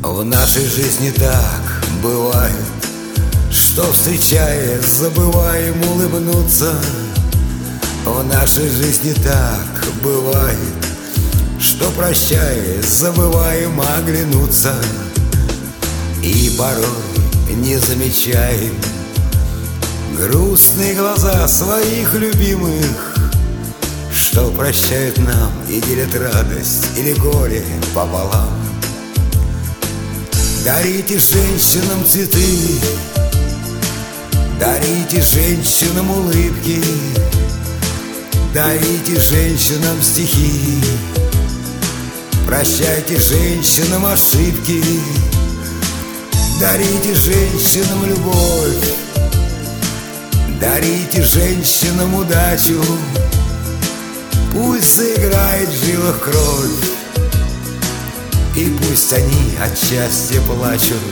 В нашей жизни так бывает, что, встречаясь, забываем улыбнуться. В нашей жизни так бывает, что, прощаясь, забываем оглянуться. И порой не замечаем грустные глаза своих любимых, что прощают нам и делят радость или горе пополам. Дарите женщинам цветы, дарите женщинам улыбки, дарите женщинам стихи, прощайте женщинам ошибки. Дарите женщинам любовь, дарите женщинам удачу, пусть заиграет в жилах кровь, и пусть они от счастья плачут.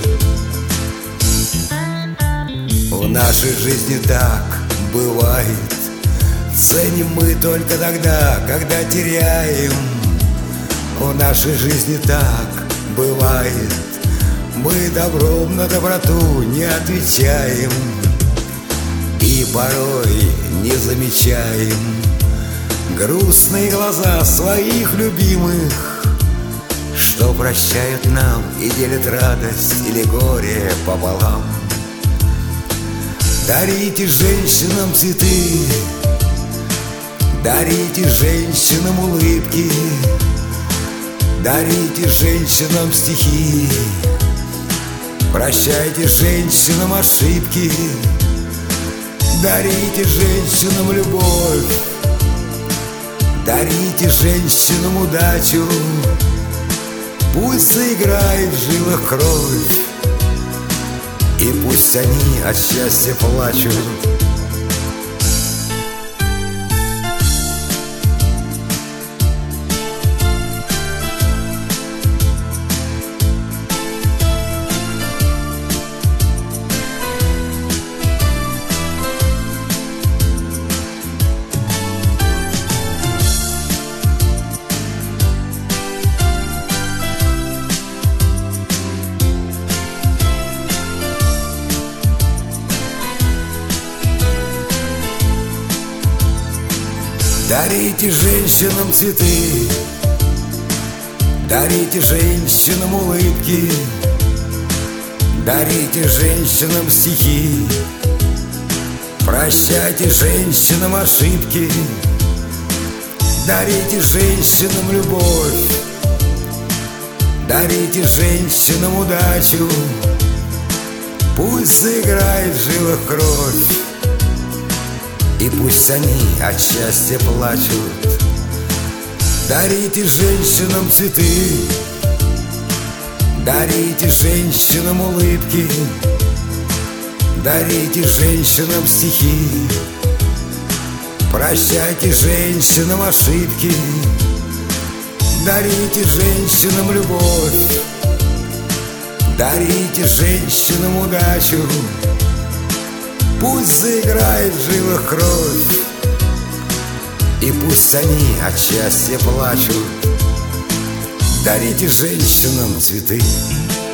В нашей жизни так бывает, ценим мы только тогда, когда теряем. В нашей жизни так бывает, мы добром на доброту не отвечаем. И порой не замечаем грустные глаза своих любимых, что прощают нам и делят радость или горе пополам. Дарите женщинам цветы, дарите женщинам улыбки, дарите женщинам стихи, прощайте женщинам ошибки. Дарите женщинам любовь, дарите женщинам удачу, пусть заиграет в жилах кровь, и пусть они от счастья плачут. Дарите женщинам цветы, дарите женщинам улыбки, дарите женщинам стихи, прощайте женщинам ошибки. Дарите женщинам любовь, дарите женщинам удачу, пусть заиграет в жилах кровь, и пусть они от счастья плачут. Дарите женщинам цветы, дарите женщинам улыбки, дарите женщинам стихи, прощайте женщинам ошибки. Дарите женщинам любовь, дарите женщинам удачу, пусть заиграет в жилах кровь, и пусть они от счастья плачут. Дарите женщинам цветы.